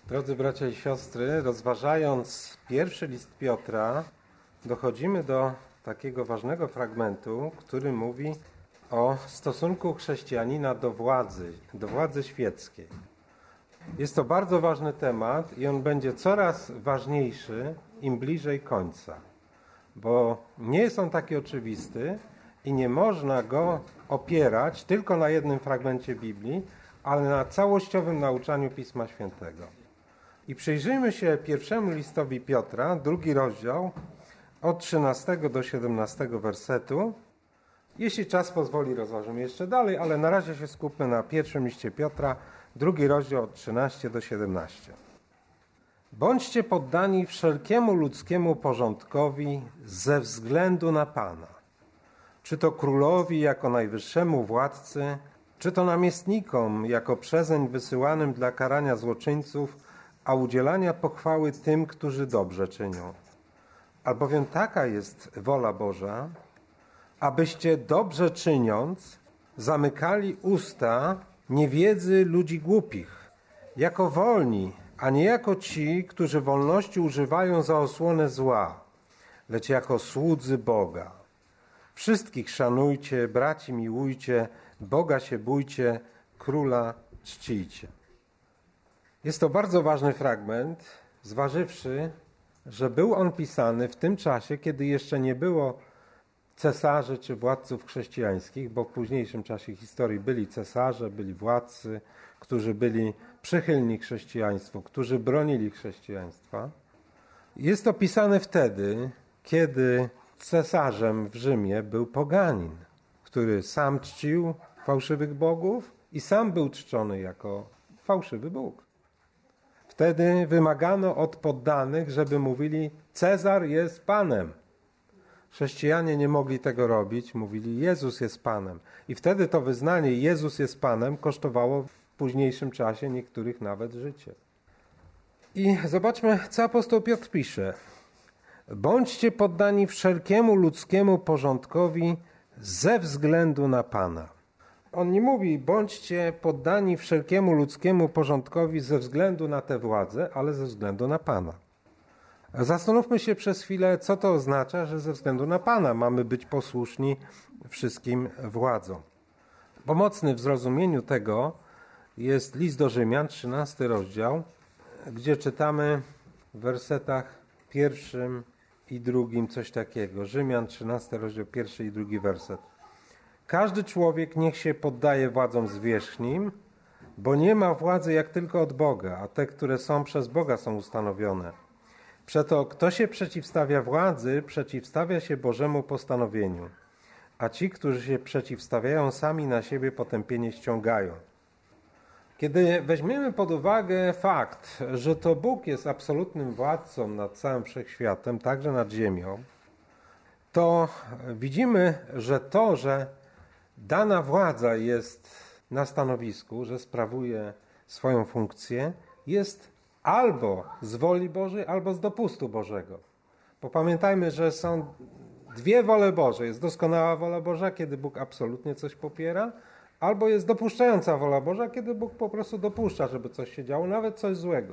Drodzy bracia i siostry, rozważając pierwszy list Piotra, dochodzimy do takiego ważnego fragmentu, który mówi o stosunku chrześcijanina do władzy świeckiej. Jest to bardzo ważny temat i on będzie coraz ważniejszy, im bliżej końca, bo nie jest on taki oczywisty i nie można go opierać tylko na jednym fragmencie Biblii, ale na całościowym nauczaniu Pisma Świętego. I przyjrzyjmy się pierwszemu listowi Piotra, 2 rozdział, od 13 do 17 wersetu. Jeśli czas pozwoli, rozważymy jeszcze dalej, ale na razie się skupmy na pierwszym liście Piotra, 2 rozdział od 13 do 17. Bądźcie poddani wszelkiemu ludzkiemu porządkowi ze względu na Pana. Czy to królowi jako najwyższemu władcy, czy to namiestnikom jako przezeń wysyłanym dla karania złoczyńców, a udzielania pochwały tym, którzy dobrze czynią. Albowiem taka jest wola Boża, abyście dobrze czyniąc zamykali usta niewiedzy ludzi głupich, jako wolni, a nie jako ci, którzy wolności używają za osłonę zła, lecz jako słudzy Boga. Wszystkich szanujcie, braci miłujcie, Boga się bójcie, króla czcijcie. Jest to bardzo ważny fragment, zważywszy, że był on pisany w tym czasie, kiedy jeszcze nie było cesarzy czy władców chrześcijańskich, bo w późniejszym czasie historii byli cesarze, byli władcy, którzy byli przychylni chrześcijaństwu, którzy bronili chrześcijaństwa. Jest to pisane wtedy, kiedy cesarzem w Rzymie był poganin, który sam czcił fałszywych bogów i sam był czczony jako fałszywy Bóg. Wtedy wymagano od poddanych, żeby mówili: Cezar jest Panem. Chrześcijanie nie mogli tego robić, mówili: Jezus jest Panem. I wtedy to wyznanie Jezus jest Panem kosztowało w późniejszym czasie niektórych nawet życie. I zobaczmy, co apostoł Piotr pisze. Bądźcie poddani wszelkiemu ludzkiemu porządkowi ze względu na Pana. On nie mówi: bądźcie poddani wszelkiemu ludzkiemu porządkowi ze względu na tę władzę, ale ze względu na Pana. Zastanówmy się przez chwilę, co to oznacza, że ze względu na Pana mamy być posłuszni wszystkim władzom. Pomocny w zrozumieniu tego jest list do Rzymian, 13 rozdział, gdzie czytamy w wersetach 1 i 2 coś takiego. Rzymian, 13 rozdział, 1 i 2 werset. Każdy człowiek niech się poddaje władzom zwierzchnim, bo nie ma władzy jak tylko od Boga, a te, które są przez Boga, są ustanowione. Przeto kto się przeciwstawia władzy, przeciwstawia się Bożemu postanowieniu, a ci, którzy się przeciwstawiają, sami na siebie potępienie ściągają. Kiedy weźmiemy pod uwagę fakt, że to Bóg jest absolutnym władcą nad całym wszechświatem, także nad ziemią, to widzimy, że to, że dana władza jest na stanowisku, że sprawuje swoją funkcję, jest albo z woli Bożej, albo z dopustu Bożego. Bo pamiętajmy, że są dwie wole Boże. Jest doskonała wola Boża, kiedy Bóg absolutnie coś popiera, albo jest dopuszczająca wola Boża, kiedy Bóg po prostu dopuszcza, żeby coś się działo, nawet coś złego.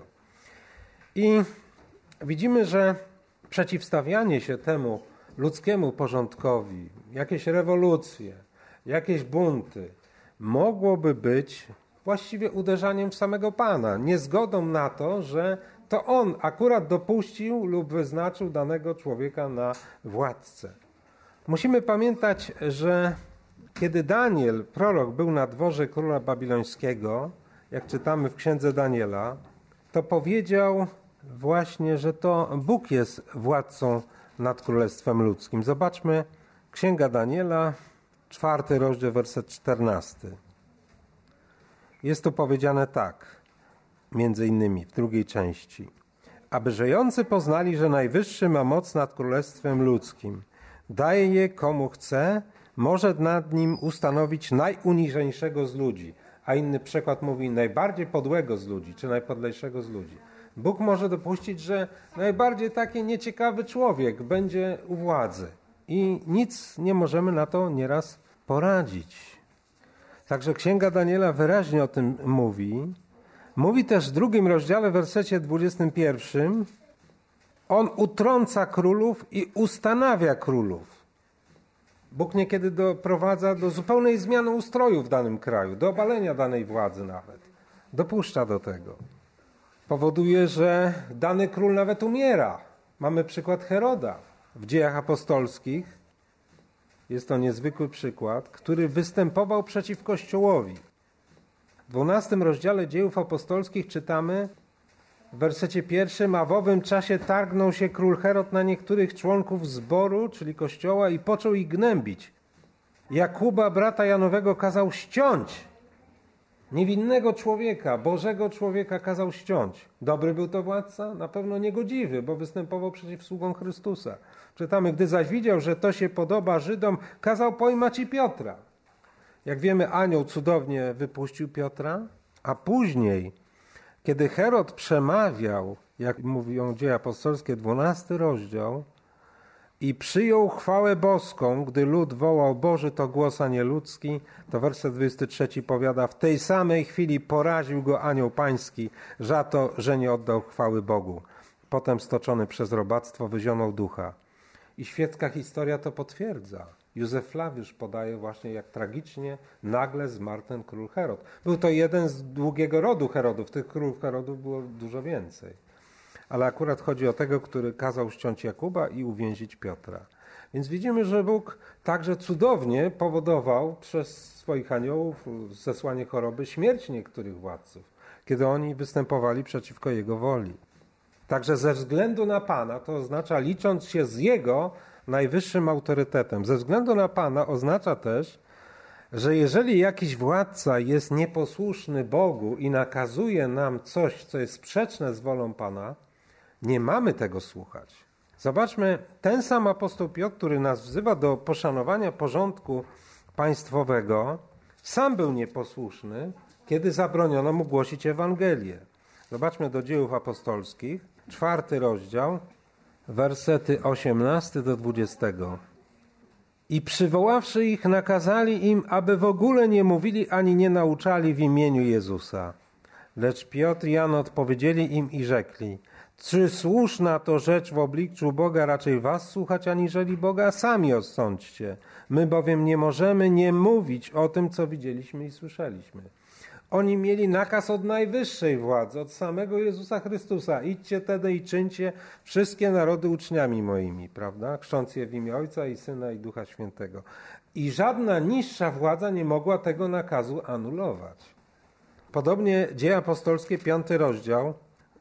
I widzimy, że przeciwstawianie się temu ludzkiemu porządkowi, jakieś rewolucje, jakieś bunty, mogłoby być właściwie uderzaniem w samego Pana, niezgodą na to, że to On akurat dopuścił lub wyznaczył danego człowieka na władcę. Musimy pamiętać, że kiedy Daniel, prorok, był na dworze króla babilońskiego, jak czytamy w księdze Daniela, to powiedział właśnie, że to Bóg jest władcą nad królestwem ludzkim. Zobaczmy księga Daniela, 4 rozdział, werset 14. Jest tu powiedziane tak, między innymi w drugiej części. Aby żyjący poznali, że Najwyższy ma moc nad królestwem ludzkim. Daje je komu chce, może nad nim ustanowić najuniżejszego z ludzi. A inny przykład mówi najbardziej podłego z ludzi, czy najpodlejszego z ludzi. Bóg może dopuścić, że najbardziej taki nieciekawy człowiek będzie u władzy. I nic nie możemy na to nieraz poradzić. Także Księga Daniela wyraźnie o tym mówi, Mówi też w 2 rozdziale, w wersecie 21, on utrąca królów i ustanawia królów. Bóg niekiedy doprowadza do zupełnej zmiany ustroju w danym kraju, do obalenia danej władzy nawet. Dopuszcza do tego. Powoduje, że dany król nawet umiera. Mamy przykład Heroda w Dziejach Apostolskich. Jest to niezwykły przykład, który występował przeciw Kościołowi. W 12 rozdziale Dziejów Apostolskich czytamy w wersecie 1, a w owym czasie targnął się król Herod na niektórych członków zboru, czyli Kościoła, i począł ich gnębić. Jakuba, brata Janowego, kazał ściąć. Niewinnego człowieka, Bożego człowieka kazał ściąć. Dobry był to władca? Na pewno niegodziwy, bo występował przeciw sługom Chrystusa. Czytamy, gdy zaś widział, że to się podoba Żydom, kazał pojmać i Piotra. Jak wiemy, anioł cudownie wypuścił Piotra, a później, kiedy Herod przemawiał, jak mówią Dzieje Apostolskie, 12 rozdział, i przyjął chwałę boską, gdy lud wołał: Boży to głos, a nie ludzki, to werset 23 powiada: w tej samej chwili poraził go anioł pański za to, że nie oddał chwały Bogu. Potem stoczony przez robactwo wyzionął ducha. I świecka historia to potwierdza. Józef Flawiusz podaje właśnie, jak tragicznie nagle zmarł ten król Herod. Był to jeden z długiego rodu Herodów. Tych królów Herodów było dużo więcej. Ale akurat chodzi o tego, który kazał ściąć Jakuba i uwięzić Piotra. Więc widzimy, że Bóg także cudownie powodował przez swoich aniołów zesłanie choroby śmierć niektórych władców, kiedy oni występowali przeciwko Jego woli. Także ze względu na Pana, to oznacza licząc się z Jego najwyższym autorytetem. Ze względu na Pana oznacza też, że jeżeli jakiś władca jest nieposłuszny Bogu i nakazuje nam coś, co jest sprzeczne z wolą Pana, nie mamy tego słuchać. Zobaczmy, ten sam apostoł Piotr, który nas wzywa do poszanowania porządku państwowego, sam był nieposłuszny, kiedy zabroniono mu głosić Ewangelię. Zobaczmy do Dziejów Apostolskich, 4 rozdział, wersety 18 do 20. I przywoławszy ich, nakazali im, aby w ogóle nie mówili ani nie nauczali w imieniu Jezusa. Lecz Piotr i Jan odpowiedzieli im i rzekli: czy słuszna to rzecz w obliczu Boga raczej was słuchać, aniżeli Boga? Sami osądźcie. My bowiem nie możemy nie mówić o tym, co widzieliśmy i słyszeliśmy. Oni mieli nakaz od najwyższej władzy, od samego Jezusa Chrystusa. Idźcie tedy i czyńcie wszystkie narody uczniami moimi, prawda? Chrzcząc je w imię Ojca i Syna i Ducha Świętego. I żadna niższa władza nie mogła tego nakazu anulować. Podobnie Dzieje Apostolskie, 5 rozdział,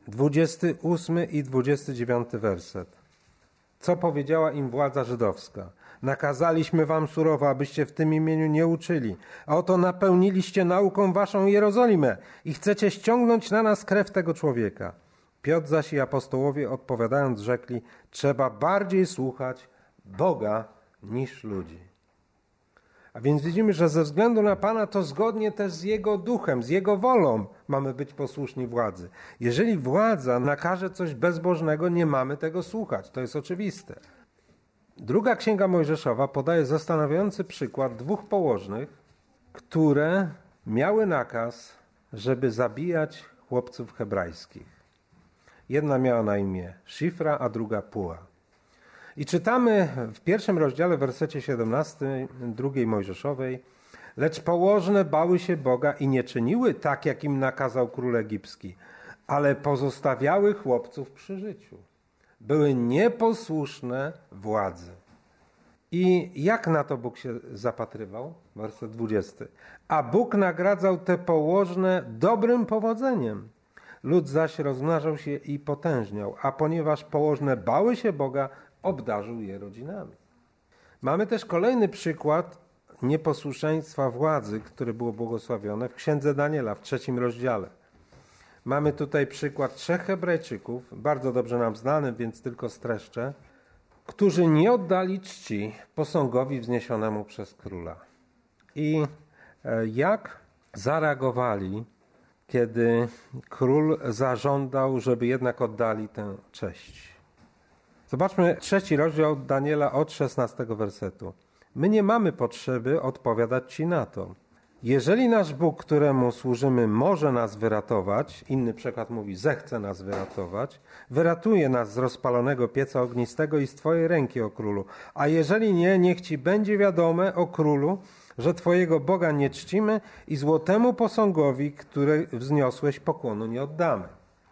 28 i 29 werset. Co powiedziała im władza żydowska? Nakazaliśmy wam surowo, abyście w tym imieniu nie uczyli. A oto napełniliście nauką waszą Jerozolimę i chcecie ściągnąć na nas krew tego człowieka. Piotr zaś i apostołowie odpowiadając rzekli: trzeba bardziej słuchać Boga niż ludzi. A więc widzimy, że ze względu na Pana to zgodnie też z Jego duchem, z Jego wolą mamy być posłuszni władzy. Jeżeli władza nakaże coś bezbożnego, nie mamy tego słuchać. To jest oczywiste. Druga Księga Mojżeszowa podaje zastanawiający przykład 2 położnych, które miały nakaz, żeby zabijać chłopców hebrajskich. Jedna miała na imię Szifra, a druga Puła. I czytamy w 1 rozdziale, w wersecie 17, 2 Mojżeszowej: lecz położne bały się Boga i nie czyniły tak, jak im nakazał król egipski, ale pozostawiały chłopców przy życiu. Były nieposłuszne władzy. I jak na to Bóg się zapatrywał? Werset 20. A Bóg nagradzał te położne dobrym powodzeniem. Lud zaś rozmnażał się i potężniał, a ponieważ położne bały się Boga, obdarzył je rodzinami. Mamy też kolejny przykład nieposłuszeństwa władzy, które było błogosławione w Księdze Daniela w 3 rozdziale. Mamy tutaj przykład 3 Hebrajczyków, bardzo dobrze nam znany, więc tylko streszczę, którzy nie oddali czci posągowi wzniesionemu przez króla. I jak zareagowali, kiedy król zażądał, żeby jednak oddali tę cześć. Zobaczmy 3 rozdział Daniela od 16 wersetu. My nie mamy potrzeby odpowiadać ci na to. Jeżeli nasz Bóg, któremu służymy, może nas wyratować, inny przekład mówi, zechce nas wyratować, wyratuje nas z rozpalonego pieca ognistego i z Twojej ręki, o królu. A jeżeli nie, niech Ci będzie wiadome, o królu, że Twojego Boga nie czcimy i złotemu posągowi, który wzniosłeś, pokłonu nie oddamy.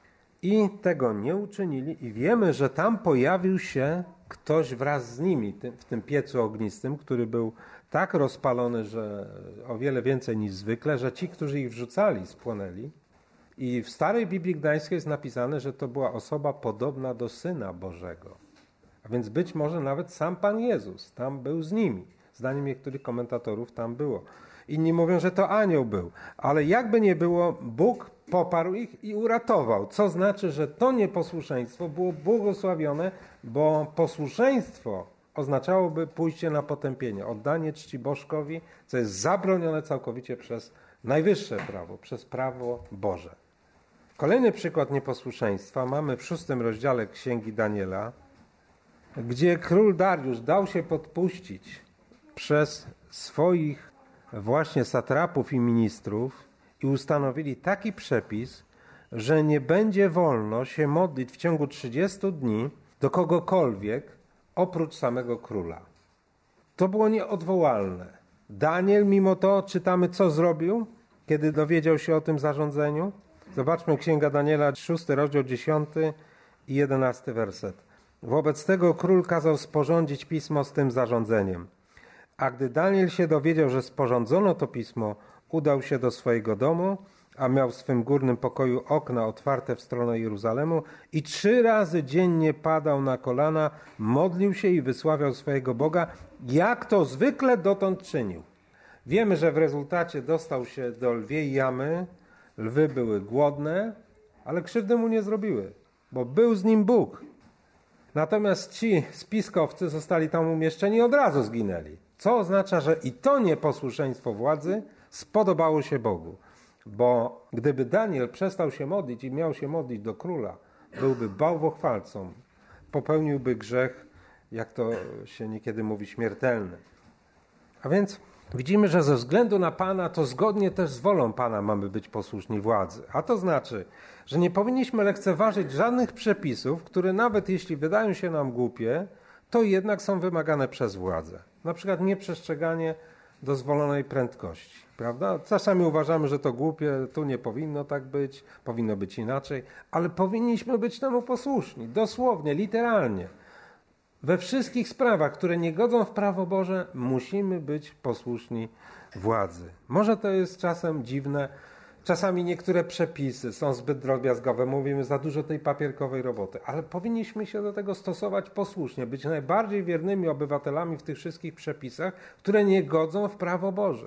I tego nie uczynili i wiemy, że tam pojawił się ktoś wraz z nimi w tym piecu ognistym, który był tak rozpalony, że o wiele więcej niż zwykle, że ci, którzy ich wrzucali, spłonęli. I w starej Biblii Gdańskiej jest napisane, że to była osoba podobna do Syna Bożego. A więc być może nawet sam Pan Jezus tam był z nimi. Zdaniem niektórych komentatorów tam było. Inni mówią, że to anioł był. Ale jakby nie było, Bóg poparł ich i uratował. Co znaczy, że to nieposłuszeństwo było błogosławione, bo posłuszeństwo oznaczałoby pójście na potępienie, oddanie czci Bożkowi, co jest zabronione całkowicie przez najwyższe prawo, przez prawo Boże. Kolejny przykład nieposłuszeństwa mamy w 6 rozdziale Księgi Daniela, gdzie król Dariusz dał się podpuścić przez swoich właśnie satrapów i ministrów i ustanowili taki przepis, że nie będzie wolno się modlić w ciągu 30 dni do kogokolwiek oprócz samego króla. To było nieodwołalne. Daniel mimo to, czytamy co zrobił, kiedy dowiedział się o tym zarządzeniu. Zobaczmy Księga Daniela, 6 rozdział 10 i 11 werset. Wobec tego król kazał sporządzić pismo z tym zarządzeniem. A gdy Daniel się dowiedział, że sporządzono to pismo, udał się do swojego domu, a miał w swym górnym pokoju okna otwarte w stronę Jeruzalemu i 3 razy dziennie padał na kolana, modlił się i wysławiał swojego Boga, jak to zwykle dotąd czynił. Wiemy, że w rezultacie dostał się do lwiej jamy, lwy były głodne, ale krzywdy mu nie zrobiły, bo był z nim Bóg. Natomiast ci spiskowcy zostali tam umieszczeni i od razu zginęli. Co oznacza, że i to nieposłuszeństwo władzy spodobało się Bogu. Bo gdyby Daniel przestał się modlić i miał się modlić do króla, byłby bałwochwalcą, popełniłby grzech, jak to się niekiedy mówi, śmiertelny. A więc widzimy, że ze względu na Pana, to zgodnie też z wolą Pana mamy być posłuszni władzy. A to znaczy, że nie powinniśmy lekceważyć żadnych przepisów, które nawet jeśli wydają się nam głupie, to jednak są wymagane przez władzę. Na przykład nieprzestrzeganie dozwolonej prędkości, prawda? Czasami uważamy, że to głupie, tu nie powinno tak być, powinno być inaczej, ale powinniśmy być temu posłuszni, dosłownie, literalnie. We wszystkich sprawach, które nie godzą w prawo Boże, musimy być posłuszni władzy. Może to jest czasem dziwne, czasami niektóre przepisy są zbyt drobiazgowe, mówimy za dużo tej papierkowej roboty, ale powinniśmy się do tego stosować posłusznie, być najbardziej wiernymi obywatelami w tych wszystkich przepisach, które nie godzą w prawo Boże.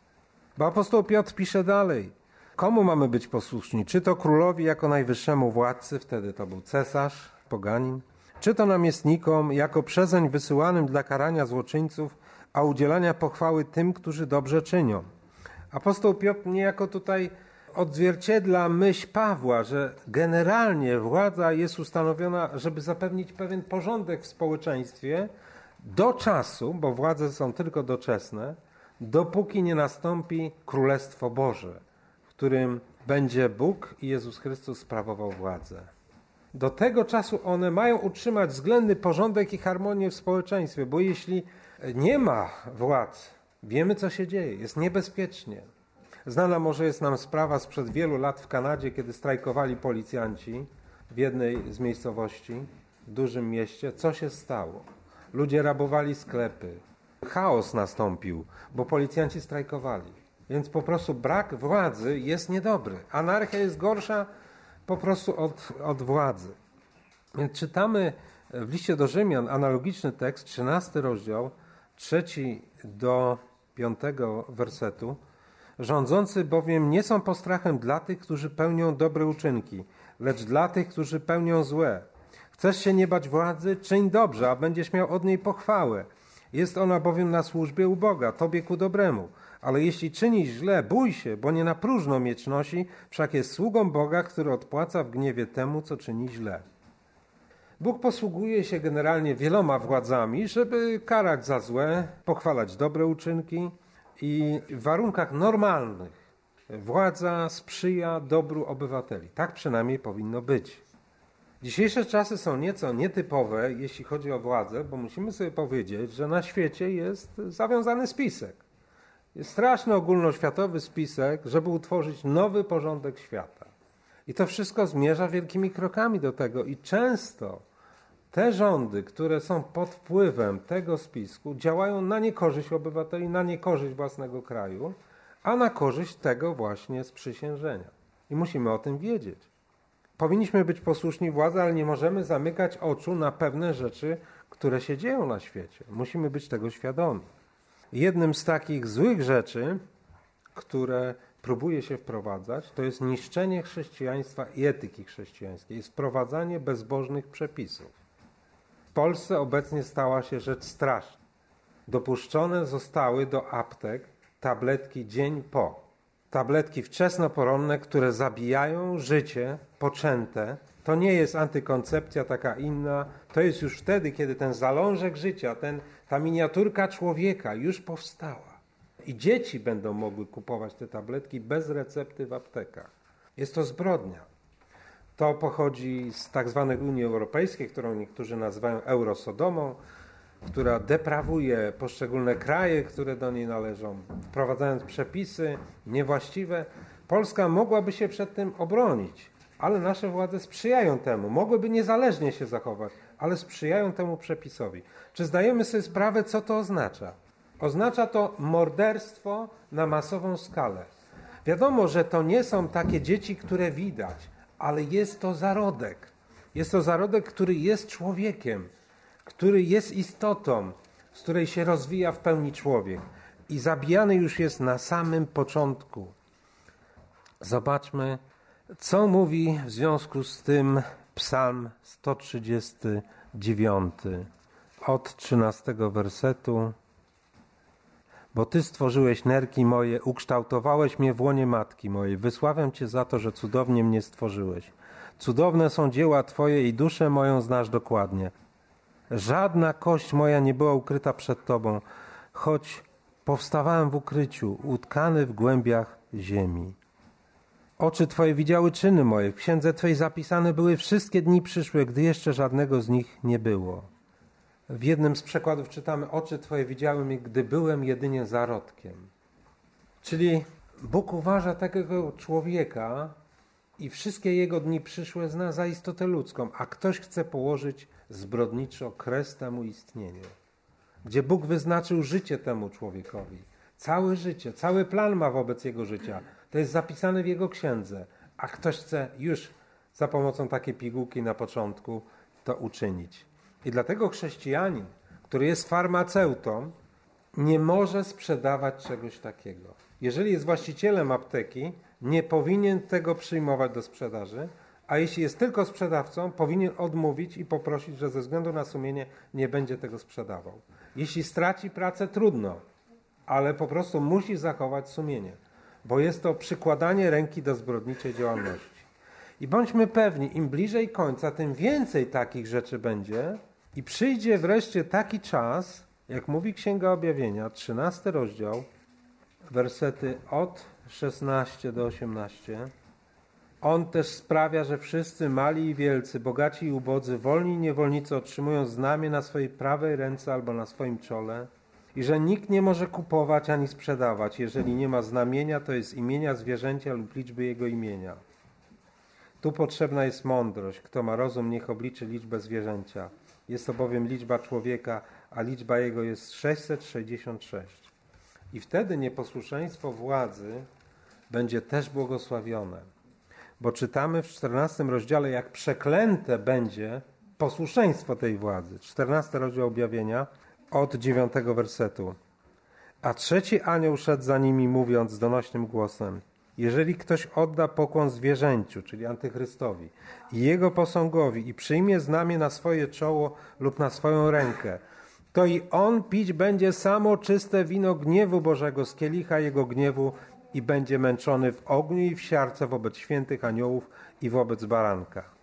Bo apostoł Piotr pisze dalej, komu mamy być posłuszni? Czy to królowi jako najwyższemu władcy, wtedy to był cesarz, poganin, czy to namiestnikom jako przezeń wysyłanym dla karania złoczyńców, a udzielania pochwały tym, którzy dobrze czynią. Apostoł Piotr niejako tutaj odzwierciedla myśl Pawła, że generalnie władza jest ustanowiona, żeby zapewnić pewien porządek w społeczeństwie do czasu, bo władze są tylko doczesne, dopóki nie nastąpi Królestwo Boże, w którym będzie Bóg i Jezus Chrystus sprawował władzę. Do tego czasu one mają utrzymać względny porządek i harmonię w społeczeństwie, bo jeśli nie ma władz, wiemy co się dzieje, jest niebezpiecznie. Znana może jest nam sprawa sprzed wielu lat w Kanadzie, kiedy strajkowali policjanci w jednej z miejscowości, w dużym mieście. Co się stało? Ludzie rabowali sklepy. Chaos nastąpił, bo policjanci strajkowali. Więc po prostu brak władzy jest niedobry. Anarchia jest gorsza po prostu od władzy. Więc czytamy w liście do Rzymian analogiczny tekst, 13 rozdział, 3 do 5 wersetu. Rządzący bowiem nie są postrachem dla tych, którzy pełnią dobre uczynki, lecz dla tych, którzy pełnią złe. Chcesz się nie bać władzy? Czyń dobrze, a będziesz miał od niej pochwałę. Jest ona bowiem na służbie u Boga, tobie ku dobremu. Ale jeśli czynisz źle, bój się, bo nie na próżno miecz nosi, wszak jest sługą Boga, który odpłaca w gniewie temu, co czyni źle. Bóg posługuje się generalnie wieloma władzami, żeby karać za złe, pochwalać dobre uczynki i w warunkach normalnych władza sprzyja dobru obywateli. Tak przynajmniej powinno być. Dzisiejsze czasy są nieco nietypowe, jeśli chodzi o władzę, bo musimy sobie powiedzieć, że na świecie jest zawiązany spisek. Jest straszny ogólnoświatowy spisek, żeby utworzyć nowy porządek świata. I to wszystko zmierza wielkimi krokami do tego i często te rządy, które są pod wpływem tego spisku, działają na niekorzyść obywateli, na niekorzyść własnego kraju, a na korzyść tego właśnie sprzysiężenia. I musimy o tym wiedzieć. Powinniśmy być posłuszni władzy, ale nie możemy zamykać oczu na pewne rzeczy, które się dzieją na świecie. Musimy być tego świadomi. Jednym z takich złych rzeczy, które próbuje się wprowadzać, to jest niszczenie chrześcijaństwa i etyki chrześcijańskiej, jest wprowadzanie bezbożnych przepisów. W Polsce obecnie stała się rzecz straszna. Dopuszczone zostały do aptek tabletki dzień po. Tabletki wczesnoporonne, które zabijają życie poczęte. To nie jest antykoncepcja taka inna. To jest już wtedy, kiedy ten zalążek życia, ta miniaturka człowieka już powstała. I dzieci będą mogły kupować te tabletki bez recepty w aptekach. Jest to zbrodnia. To pochodzi z tak zwanej Unii Europejskiej, którą niektórzy nazywają eurosodomą, która deprawuje poszczególne kraje, które do niej należą, wprowadzając przepisy niewłaściwe. Polska mogłaby się przed tym obronić, ale nasze władze sprzyjają temu. Mogłyby niezależnie się zachować, ale sprzyjają temu przepisowi. Czy zdajemy sobie sprawę, co to oznacza? Oznacza to morderstwo na masową skalę. Wiadomo, że to nie są takie dzieci, które widać, ale jest to zarodek. Jest to zarodek, który jest człowiekiem, który jest istotą, z której się rozwija w pełni człowiek. I zabijany już jest na samym początku. Zobaczmy, co mówi w związku z tym Psalm 139 od 13 wersetu. Bo Ty stworzyłeś nerki moje, ukształtowałeś mnie w łonie matki mojej. Wysławiam Cię za to, że cudownie mnie stworzyłeś. Cudowne są dzieła Twoje i duszę moją znasz dokładnie. Żadna kość moja nie była ukryta przed Tobą, choć powstawałem w ukryciu, utkany w głębiach ziemi. Oczy Twoje widziały czyny moje, w księdze Twojej zapisane były wszystkie dni przyszłe, gdy jeszcze żadnego z nich nie było. W jednym z przekładów czytamy, oczy Twoje widziały mnie, gdy byłem jedynie zarodkiem. Czyli Bóg uważa takiego człowieka i wszystkie jego dni przyszłe zna za istotę ludzką, a ktoś chce położyć zbrodniczo kres temu istnieniu. Gdzie Bóg wyznaczył życie temu człowiekowi. Całe życie, cały plan ma wobec jego życia. To jest zapisane w jego księdze, a ktoś chce już za pomocą takiej pigułki na początku to uczynić. I dlatego chrześcijanin, który jest farmaceutą, nie może sprzedawać czegoś takiego. Jeżeli jest właścicielem apteki, nie powinien tego przyjmować do sprzedaży, a jeśli jest tylko sprzedawcą, powinien odmówić i poprosić, że ze względu na sumienie nie będzie tego sprzedawał. Jeśli straci pracę, trudno, ale po prostu musi zachować sumienie, bo jest to przykładanie ręki do zbrodniczej działalności. I bądźmy pewni, im bliżej końca, tym więcej takich rzeczy będzie i przyjdzie wreszcie taki czas, jak mówi Księga Objawienia, 13 rozdział, wersety od 16 do 18. On też sprawia, że wszyscy mali i wielcy, bogaci i ubodzy, wolni i niewolnicy otrzymują znamię na swojej prawej ręce albo na swoim czole i że nikt nie może kupować ani sprzedawać, jeżeli nie ma znamienia, to jest imienia zwierzęcia lub liczby jego imienia. Tu potrzebna jest mądrość. Kto ma rozum, niech obliczy liczbę zwierzęcia. Jest to bowiem liczba człowieka, a liczba jego jest 666. I wtedy nieposłuszeństwo władzy będzie też błogosławione. Bo czytamy w 14 rozdziale, jak przeklęte będzie posłuszeństwo tej władzy. 14 rozdział Objawienia od 9 wersetu. A trzeci anioł szedł za nimi, mówiąc z donośnym głosem: jeżeli ktoś odda pokłon zwierzęciu, czyli antychrystowi, i jego posągowi i przyjmie znamię na swoje czoło lub na swoją rękę, to i on pić będzie samo czyste wino gniewu Bożego z kielicha jego gniewu i będzie męczony w ogniu i w siarce wobec świętych aniołów i wobec baranka.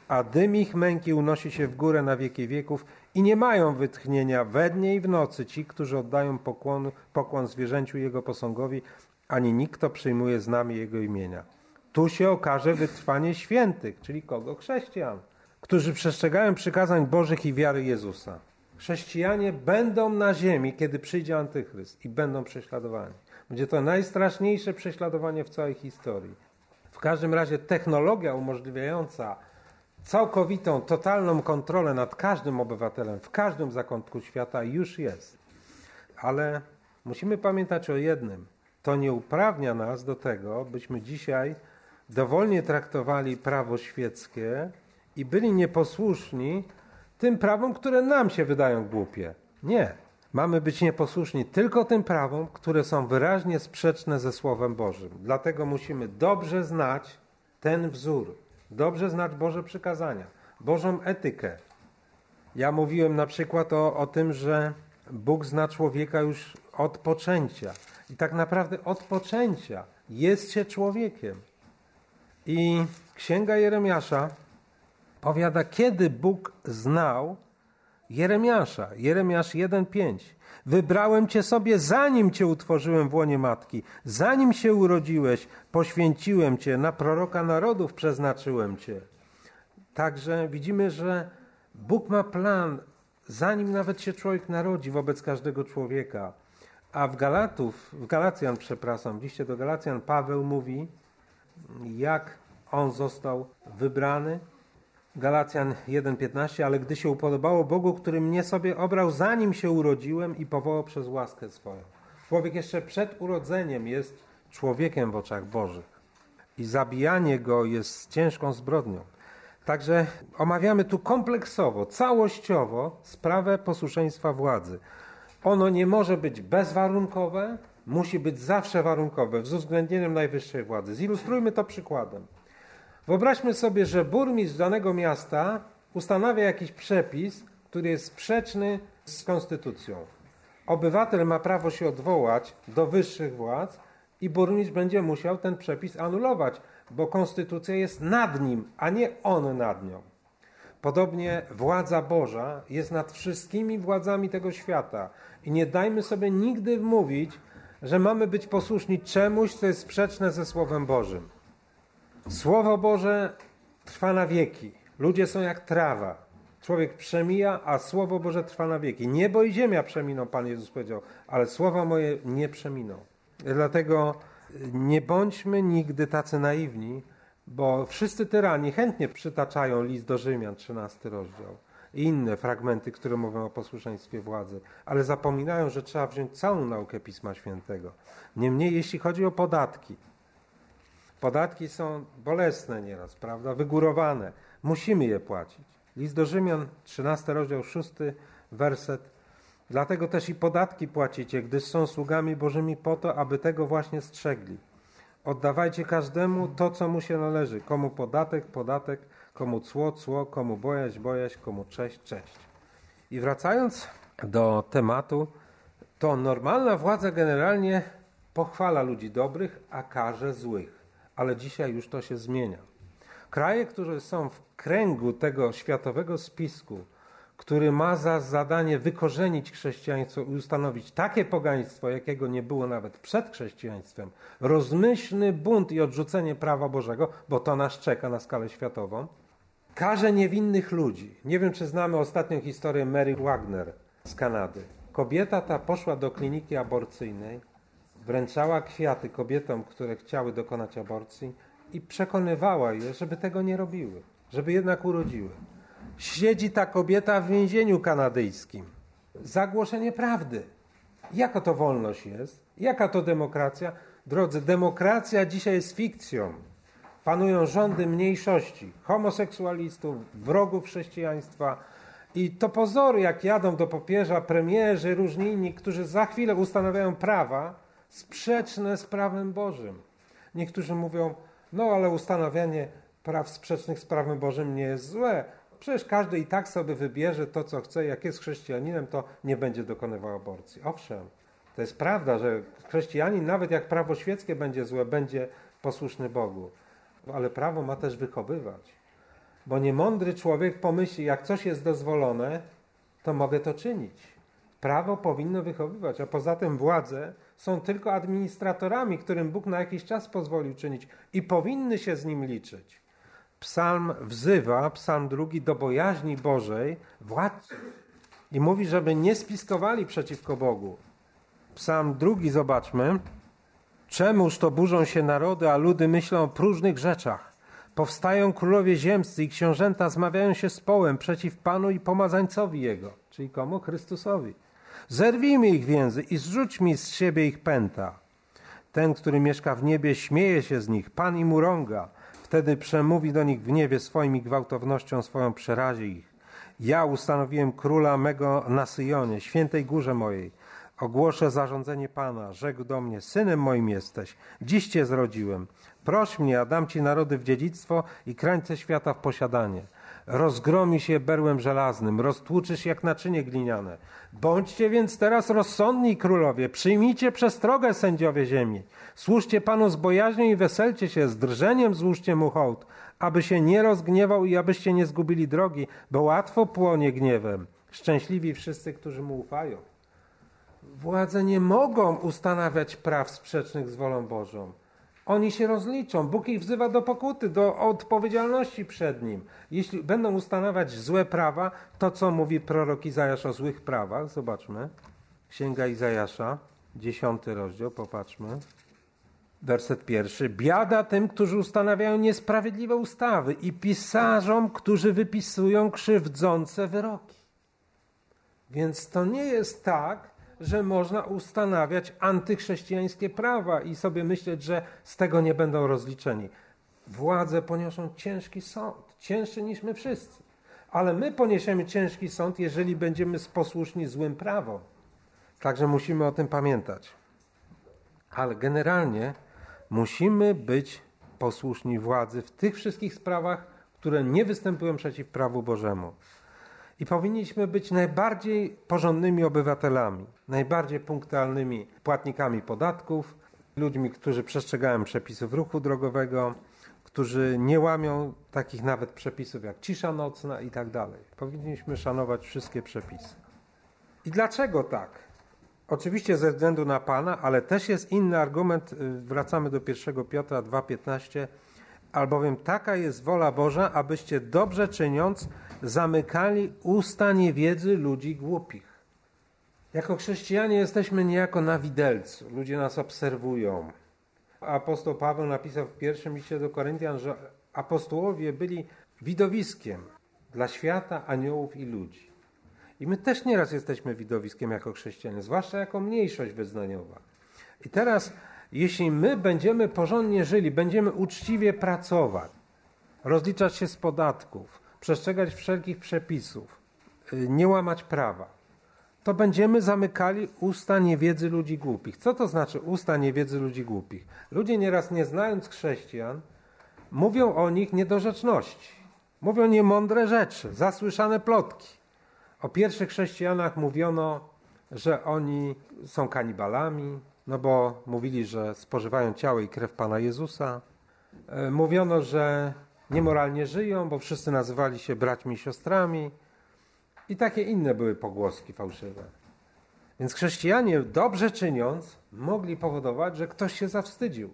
a dym ich męki unosi się w górę na wieki wieków i nie mają wytchnienia we dnie i w nocy ci, którzy oddają pokłon zwierzęciu jego posągowi, ani nikt, kto przyjmuje znamię jego imienia. Tu się okaże wytrwanie świętych, czyli kogo? Chrześcijan, którzy przestrzegają przykazań Bożych i wiary Jezusa. Chrześcijanie będą na ziemi, kiedy przyjdzie Antychryst i będą prześladowani. Będzie to najstraszniejsze prześladowanie w całej historii. W każdym razie technologia umożliwiająca całkowitą, totalną kontrolę nad każdym obywatelem w każdym zakątku świata już jest. Ale musimy pamiętać o jednym. To nie uprawnia nas do tego, byśmy dzisiaj dowolnie traktowali prawo świeckie i byli nieposłuszni tym prawom, które nam się wydają głupie. Nie. Mamy być nieposłuszni tylko tym prawom, które są wyraźnie sprzeczne ze Słowem Bożym. Dlatego musimy dobrze znać ten wzór, dobrze znać Boże przykazania, Bożą etykę. Ja mówiłem na przykład o tym, że Bóg zna człowieka już od poczęcia. I tak naprawdę od poczęcia jest się człowiekiem. I Księga Jeremiasza powiada, kiedy Bóg znał Jeremiasza. Jeremiasz 1:5. Wybrałem cię sobie, zanim cię utworzyłem w łonie matki. Zanim się urodziłeś, poświęciłem cię, na proroka narodów przeznaczyłem cię. Także widzimy, że Bóg ma plan, zanim nawet się człowiek narodzi, wobec każdego człowieka. A w liście do Galacjan Paweł mówi, jak on został wybrany. Galacjan 1:15, ale gdy się upodobało Bogu, który mnie sobie obrał, zanim się urodziłem i powołał przez łaskę swoją. Człowiek jeszcze przed urodzeniem jest człowiekiem w oczach Bożych. I zabijanie go jest ciężką zbrodnią. Także omawiamy tu kompleksowo, całościowo sprawę posłuszeństwa władzy. Ono nie może być bezwarunkowe, musi być zawsze warunkowe, z uwzględnieniem najwyższej władzy. Zilustrujmy to przykładem. Wyobraźmy sobie, że burmistrz danego miasta ustanawia jakiś przepis, który jest sprzeczny z konstytucją. Obywatel ma prawo się odwołać do wyższych władz i burmistrz będzie musiał ten przepis anulować, bo konstytucja jest nad nim, a nie on nad nią. Podobnie władza Boża jest nad wszystkimi władzami tego świata i nie dajmy sobie nigdy wmówić, że mamy być posłuszni czemuś, co jest sprzeczne ze Słowem Bożym. Słowo Boże trwa na wieki. Ludzie są jak trawa. Człowiek przemija, a Słowo Boże trwa na wieki. Niebo i ziemia przeminą, Pan Jezus powiedział, ale słowa moje nie przeminą. Dlatego nie bądźmy nigdy tacy naiwni, bo wszyscy tyrani chętnie przytaczają list do Rzymian, 13 rozdział i inne fragmenty, które mówią o posłuszeństwie władzy, ale zapominają, że trzeba wziąć całą naukę Pisma Świętego. Niemniej, jeśli chodzi o podatki, podatki są bolesne nieraz, prawda, wygórowane. Musimy je płacić. List do Rzymian, 13 rozdział, 6 werset. Dlatego też i podatki płacicie, gdyż są sługami Bożymi po to, aby tego właśnie strzegli. Oddawajcie każdemu to, co mu się należy. Komu podatek, podatek, komu cło, cło, komu bojaźń, bojaźń, komu cześć, cześć. I wracając do tematu, to normalna władza generalnie pochwala ludzi dobrych, a karze złych. Ale dzisiaj już to się zmienia. Kraje, które są w kręgu tego światowego spisku, który ma za zadanie wykorzenić chrześcijaństwo i ustanowić takie pogaństwo, jakiego nie było nawet przed chrześcijaństwem, rozmyślny bunt i odrzucenie prawa Bożego, bo to nas czeka na skalę światową, karze niewinnych ludzi. Nie wiem, czy znamy ostatnią historię Mary Wagner z Kanady. Kobieta ta poszła do kliniki aborcyjnej, wręczała kwiaty kobietom, które chciały dokonać aborcji i przekonywała je, żeby tego nie robiły, żeby jednak urodziły. Siedzi ta kobieta w więzieniu kanadyjskim za głoszenie prawdy. Jaka to wolność jest? Jaka to demokracja? Drodzy, demokracja dzisiaj jest fikcją. Panują rządy mniejszości, homoseksualistów, wrogów chrześcijaństwa. I to pozory, jak jadą do papieża premierzy, różni inni, którzy za chwilę ustanawiają prawa sprzeczne z prawem Bożym. Niektórzy mówią, no ale ustanawianie praw sprzecznych z prawem Bożym nie jest złe. Przecież każdy i tak sobie wybierze to, co chce. Jak jest chrześcijaninem, to nie będzie dokonywał aborcji. Owszem, to jest prawda, że chrześcijanin, nawet jak prawo świeckie będzie złe, będzie posłuszny Bogu. Ale prawo ma też wychowywać. Bo niemądry człowiek pomyśli, jak coś jest dozwolone, to mogę to czynić. Prawo powinno wychowywać, a poza tym władze są tylko administratorami, którym Bóg na jakiś czas pozwolił czynić i powinny się z nim liczyć. Psalm wzywa, psalm 2, do bojaźni Bożej władców i mówi, żeby nie spiskowali przeciwko Bogu. Psalm 2, zobaczmy. Czemuż to burzą się narody, a ludy myślą o próżnych rzeczach? Powstają królowie ziemscy i książęta zmawiają się z połem przeciw Panu i pomazańcowi Jego. Czyli komu? Chrystusowi. Zerwijmy ich więzy i zrzućmy z siebie ich pęta. Ten, który mieszka w niebie, śmieje się z nich, Pan im urąga. Wtedy przemówi do nich w gniewie swoim i gwałtownością swoją przerazi ich. Ja ustanowiłem króla mego na Syjonie, świętej górze mojej. Ogłoszę zarządzenie Pana. Rzekł do mnie, synem moim jesteś. Dziś cię zrodziłem. Proś mnie, a dam ci narody w dziedzictwo i krańce świata w posiadanie. Rozgromi się berłem żelaznym, roztłuczysz jak naczynie gliniane. Bądźcie więc teraz rozsądni, królowie, przyjmijcie przestrogę, sędziowie ziemi. Służcie Panu z bojaźnią i weselcie się, z drżeniem złóżcie mu hołd, aby się nie rozgniewał i abyście nie zgubili drogi, bo łatwo płonie gniewem. Szczęśliwi wszyscy, którzy mu ufają. Władze nie mogą ustanawiać praw sprzecznych z wolą Bożą. Oni się rozliczą. Bóg ich wzywa do pokuty, do odpowiedzialności przed Nim. Jeśli będą ustanawiać złe prawa, to co mówi prorok Izajasz o złych prawach? Zobaczmy. Księga Izajasza, 10 rozdział, popatrzmy. Werset 1. Biada tym, którzy ustanawiają niesprawiedliwe ustawy i pisarzom, którzy wypisują krzywdzące wyroki. Więc to nie jest tak, że można ustanawiać antychrześcijańskie prawa i sobie myśleć, że z tego nie będą rozliczeni. Władze poniosą ciężki sąd, cięższy niż my wszyscy. Ale my poniesiemy ciężki sąd, jeżeli będziemy posłuszni złym prawom. Także musimy o tym pamiętać. Ale generalnie musimy być posłuszni władzy w tych wszystkich sprawach, które nie występują przeciw prawu Bożemu. I powinniśmy być najbardziej porządnymi obywatelami, najbardziej punktualnymi płatnikami podatków, ludźmi, którzy przestrzegają przepisów ruchu drogowego, którzy nie łamią takich nawet przepisów jak cisza nocna i tak dalej. Powinniśmy szanować wszystkie przepisy. I dlaczego tak? Oczywiście ze względu na Pana, ale też jest inny argument, wracamy do 1 Piotra 2,15, albowiem taka jest wola Boża, abyście dobrze czyniąc zamykali usta niewiedzy ludzi głupich. Jako chrześcijanie jesteśmy niejako na widelcu. Ludzie nas obserwują. Apostoł Paweł napisał w pierwszym liście do Koryntian, że apostołowie byli widowiskiem dla świata, aniołów i ludzi. I my też nieraz jesteśmy widowiskiem jako chrześcijanie, zwłaszcza jako mniejszość wyznaniowa. I teraz, jeśli my będziemy porządnie żyli, będziemy uczciwie pracować, rozliczać się z podatków, przestrzegać wszelkich przepisów, nie łamać prawa, to będziemy zamykali usta niewiedzy ludzi głupich. Co to znaczy usta niewiedzy ludzi głupich? Ludzie nieraz, nie znając chrześcijan, mówią o nich niedorzeczności. Mówią niemądre rzeczy, zasłyszane plotki. O pierwszych chrześcijanach mówiono, że oni są kanibalami, no bo mówili, że spożywają ciało i krew Pana Jezusa. Mówiono, że niemoralnie żyją, bo wszyscy nazywali się braćmi i siostrami. I takie inne były pogłoski fałszywe. Więc chrześcijanie, dobrze czyniąc, mogli powodować, że ktoś się zawstydził.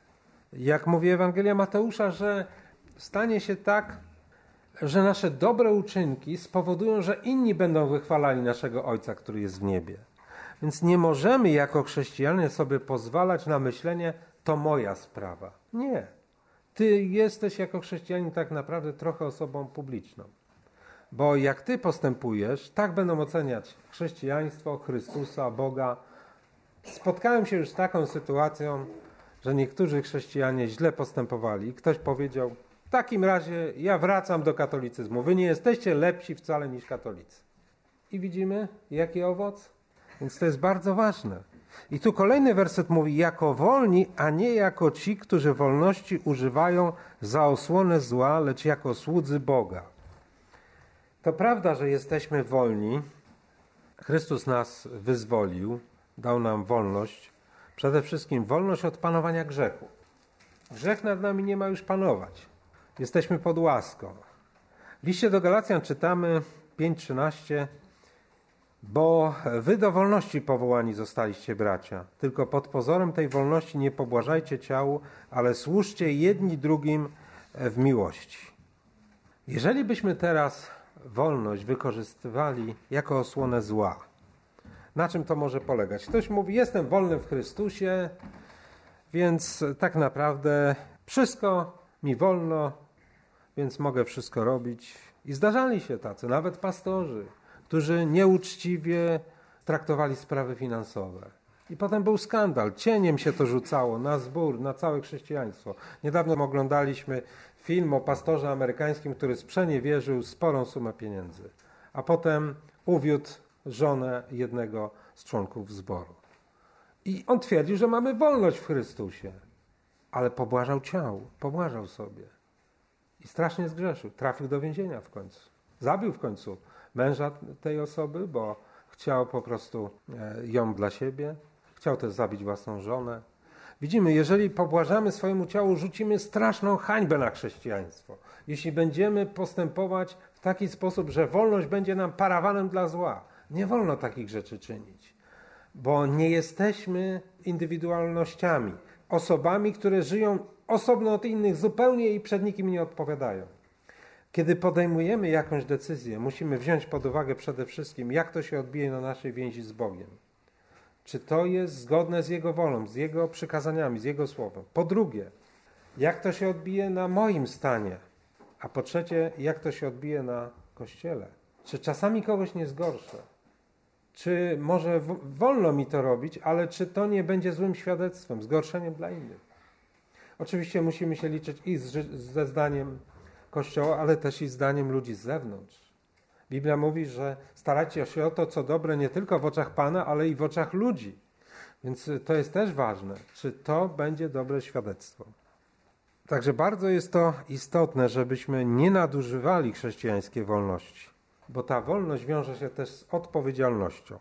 Jak mówi Ewangelia Mateusza, że stanie się tak, że nasze dobre uczynki spowodują, że inni będą wychwalali naszego Ojca, który jest w niebie. Więc nie możemy jako chrześcijanie sobie pozwalać na myślenie, to moja sprawa. Nie. Ty jesteś jako chrześcijanin tak naprawdę trochę osobą publiczną. Bo jak ty postępujesz, tak będą oceniać chrześcijaństwo, Chrystusa, Boga. Spotkałem się już z taką sytuacją, że niektórzy chrześcijanie źle postępowali. Ktoś powiedział, w takim razie ja wracam do katolicyzmu. Wy nie jesteście lepsi wcale niż katolicy. I widzimy, jaki owoc? Więc to jest bardzo ważne. I tu kolejny werset mówi, jako wolni, a nie jako ci, którzy wolności używają za osłonę zła, lecz jako słudzy Boga. To prawda, że jesteśmy wolni. Chrystus nas wyzwolił, dał nam wolność. Przede wszystkim wolność od panowania grzechu. Grzech nad nami nie ma już panować. Jesteśmy pod łaską. W liście do Galacjan czytamy 5:13: bo wy do wolności powołani zostaliście, bracia. Tylko pod pozorem tej wolności nie pobłażajcie ciału, ale służcie jedni drugim w miłości. Jeżeli byśmy teraz wolność wykorzystywali jako osłonę zła, na czym to może polegać? Ktoś mówi, jestem wolny w Chrystusie, więc tak naprawdę wszystko mi wolno, więc mogę wszystko robić. I zdarzali się tacy, nawet pastorzy, którzy nieuczciwie traktowali sprawy finansowe. I potem był skandal. Cieniem się to rzucało na zbór, na całe chrześcijaństwo. Niedawno oglądaliśmy film o pastorze amerykańskim, który sprzeniewierzył sporą sumę pieniędzy. A potem uwiódł żonę jednego z członków zboru. I on twierdził, że mamy wolność w Chrystusie. Ale pobłażał ciału, pobłażał sobie. I strasznie zgrzeszył. Trafił do więzienia w końcu. Zabił w końcu męża tej osoby, bo chciał po prostu ją dla siebie. Chciał też zabić własną żonę. Widzimy, jeżeli pobłażamy swojemu ciału, rzucimy straszną hańbę na chrześcijaństwo. Jeśli będziemy postępować w taki sposób, że wolność będzie nam parawanem dla zła. Nie wolno takich rzeczy czynić, bo nie jesteśmy indywidualnościami, osobami, które żyją osobno od innych zupełnie i przed nikim nie odpowiadają. Kiedy podejmujemy jakąś decyzję, musimy wziąć pod uwagę przede wszystkim, jak to się odbije na naszej więzi z Bogiem. Czy to jest zgodne z Jego wolą, z Jego przykazaniami, z Jego słowem. Po drugie, jak to się odbije na moim stanie. A po trzecie, jak to się odbije na Kościele. Czy czasami kogoś nie zgorszę? Czy może wolno mi to robić, ale czy to nie będzie złym świadectwem, zgorszeniem dla innych? Oczywiście musimy się liczyć i ze zdaniem Kościoła, ale też i zdaniem ludzi z zewnątrz. Biblia mówi, że starajcie się o to, co dobre nie tylko w oczach Pana, ale i w oczach ludzi. Więc to jest też ważne, czy to będzie dobre świadectwo. Także bardzo jest to istotne, żebyśmy nie nadużywali chrześcijańskiej wolności, bo ta wolność wiąże się też z odpowiedzialnością.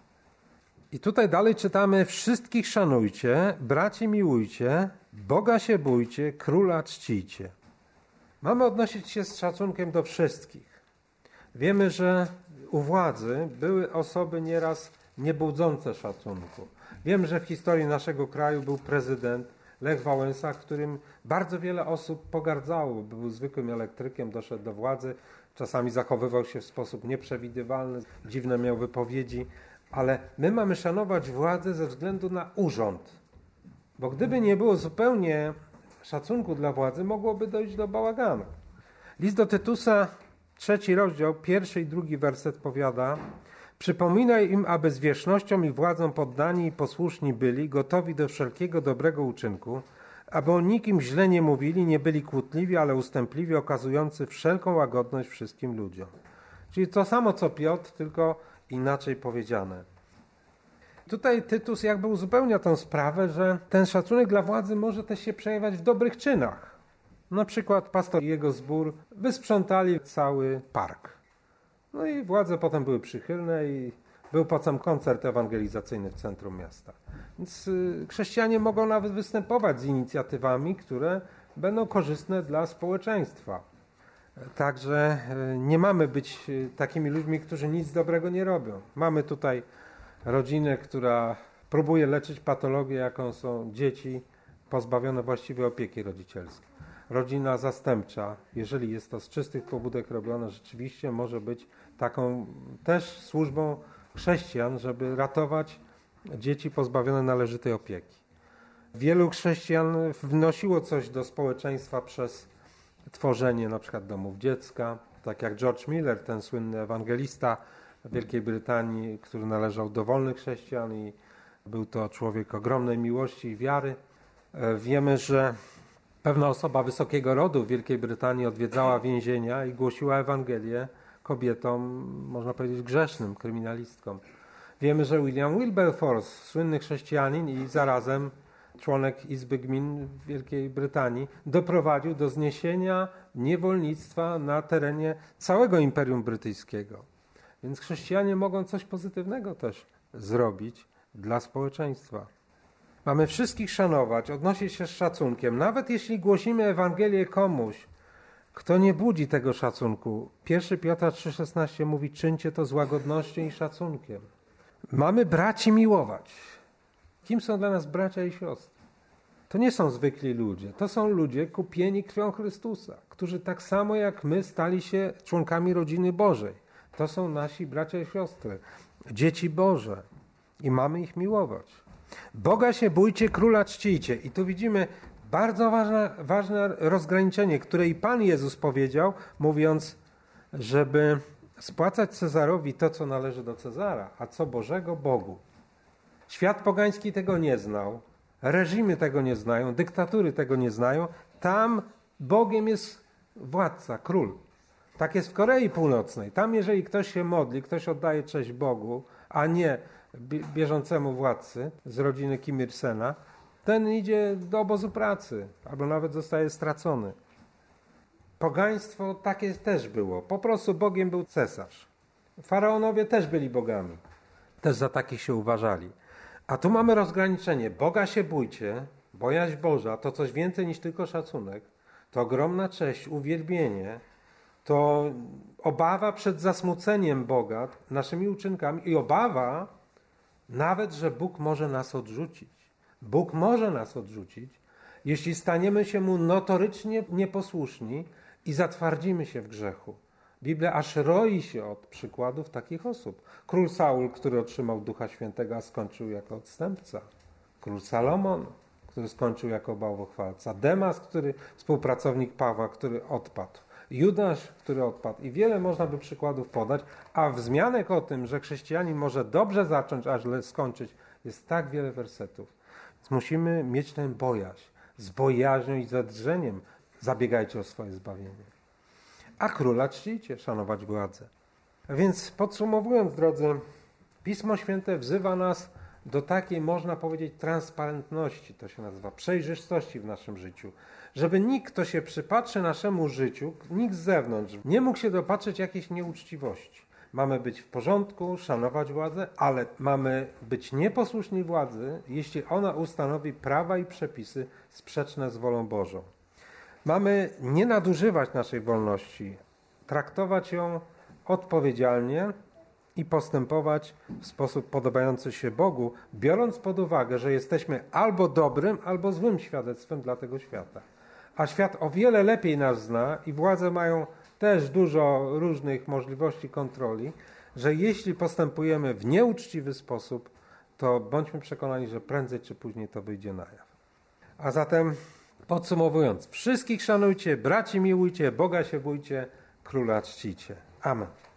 I tutaj dalej czytamy: wszystkich szanujcie, braci miłujcie, Boga się bójcie, króla czcijcie. Mamy odnosić się z szacunkiem do wszystkich. Wiemy, że u władzy były osoby nieraz niebudzące szacunku. Wiem, że w historii naszego kraju był prezydent Lech Wałęsa, którym bardzo wiele osób pogardzało. Był zwykłym elektrykiem, doszedł do władzy, czasami zachowywał się w sposób nieprzewidywalny, dziwne miał wypowiedzi, ale my mamy szanować władzę ze względu na urząd. Bo gdyby nie było zupełnie szacunku dla władzy, mogłoby dojść do bałaganu. List do Tytusa, 3 rozdział, 1 i 2 werset powiada: przypominaj im, aby z wierzchnością i władzą poddani i posłuszni byli, gotowi do wszelkiego dobrego uczynku, aby o nikim źle nie mówili, nie byli kłótliwi, ale ustępliwi, okazujący wszelką łagodność wszystkim ludziom. Czyli to samo co Piotr, tylko inaczej powiedziane. Tutaj Tytus jakby uzupełnia tę sprawę, że ten szacunek dla władzy może też się przejawiać w dobrych czynach. Na przykład pastor i jego zbór wysprzątali cały park. No i władze potem były przychylne i był potem koncert ewangelizacyjny w centrum miasta. Więc chrześcijanie mogą nawet występować z inicjatywami, które będą korzystne dla społeczeństwa. Także nie mamy być takimi ludźmi, którzy nic dobrego nie robią. Mamy tutaj rodzinę, która próbuje leczyć patologię, jaką są dzieci pozbawione właściwej opieki rodzicielskiej. Rodzina zastępcza, jeżeli jest to z czystych pobudek robione, rzeczywiście może być taką też służbą chrześcijan, żeby ratować dzieci pozbawione należytej opieki. Wielu chrześcijan wnosiło coś do społeczeństwa przez tworzenie na przykład domów dziecka, tak jak George Miller, ten słynny ewangelista w Wielkiej Brytanii, który należał do wolnych chrześcijan i był to człowiek ogromnej miłości i wiary. Wiemy, że pewna osoba wysokiego rodu w Wielkiej Brytanii odwiedzała więzienia i głosiła Ewangelię kobietom, można powiedzieć, grzesznym, kryminalistkom. Wiemy, że William Wilberforce, słynny chrześcijanin i zarazem członek Izby Gmin w Wielkiej Brytanii, doprowadził do zniesienia niewolnictwa na terenie całego Imperium Brytyjskiego. Więc chrześcijanie mogą coś pozytywnego też zrobić dla społeczeństwa. Mamy wszystkich szanować, odnosić się z szacunkiem. Nawet jeśli głosimy Ewangelię komuś, Kto nie budzi tego szacunku? 1 Piotra 3,16 mówi, czyńcie to z łagodnością i szacunkiem. Mamy braci miłować. Kim są dla nas bracia i siostry? To nie są zwykli ludzie. To są ludzie kupieni krwią Chrystusa, którzy tak samo jak my stali się członkami rodziny Bożej. To są nasi bracia i siostry, dzieci Boże i mamy ich miłować. Boga się bójcie, króla czcijcie. I tu widzimy bardzo ważne rozgraniczenie, które i Pan Jezus powiedział, mówiąc, żeby spłacać Cezarowi to, co należy do Cezara, a co Bożego Bogu. Świat pogański tego nie znał, reżimy tego nie znają, dyktatury tego nie znają. Tam Bogiem jest władca, król. Tak jest w Korei Północnej. Tam jeżeli ktoś się modli, ktoś oddaje cześć Bogu, a nie bieżącemu władcy z rodziny Kim Il-sena, ten idzie do obozu pracy, albo nawet zostaje stracony. Pogaństwo takie też było. Po prostu Bogiem był cesarz. Faraonowie też byli bogami. Też za takich się uważali. A tu mamy rozgraniczenie. Boga się bójcie, bojaźń Boża to coś więcej niż tylko szacunek. To ogromna cześć, uwielbienie. To obawa przed zasmuceniem Boga naszymi uczynkami i obawa nawet, że Bóg może nas odrzucić. Bóg może nas odrzucić, jeśli staniemy się Mu notorycznie nieposłuszni i zatwardzimy się w grzechu. Biblia aż roi się od przykładów takich osób. Król Saul, który otrzymał Ducha Świętego, a skończył jako odstępca. Król Salomon, który skończył jako bałwochwalca. Demas, współpracownik Pawła, który odpadł. Judasz, który odpadł. I wiele można by przykładów podać, a wzmianek o tym, że chrześcijanin może dobrze zacząć, a źle skończyć, jest tak wiele wersetów. Więc musimy mieć tę bojaźń. Z bojaźnią i z drżeniem zabiegajcie o swoje zbawienie. A króla czcijcie, szanować władzę. A więc podsumowując, drodzy, Pismo Święte wzywa nas do takiej, można powiedzieć, transparentności, to się nazywa, przejrzystości w naszym życiu. Żeby nikt, kto się przypatrzy naszemu życiu, nikt z zewnątrz, nie mógł się dopatrzeć jakiejś nieuczciwości. Mamy być w porządku, szanować władzę, ale mamy być nieposłuszni władzy, jeśli ona ustanowi prawa i przepisy sprzeczne z wolą Bożą. Mamy nie nadużywać naszej wolności, traktować ją odpowiedzialnie i postępować w sposób podobający się Bogu, biorąc pod uwagę, że jesteśmy albo dobrym, albo złym świadectwem dla tego świata. A świat o wiele lepiej nas zna i władze mają też dużo różnych możliwości kontroli, że jeśli postępujemy w nieuczciwy sposób, to bądźmy przekonani, że prędzej czy później to wyjdzie na jaw. A zatem podsumowując, wszystkich szanujcie, braci miłujcie, Boga się bójcie, króla czcijcie. Amen.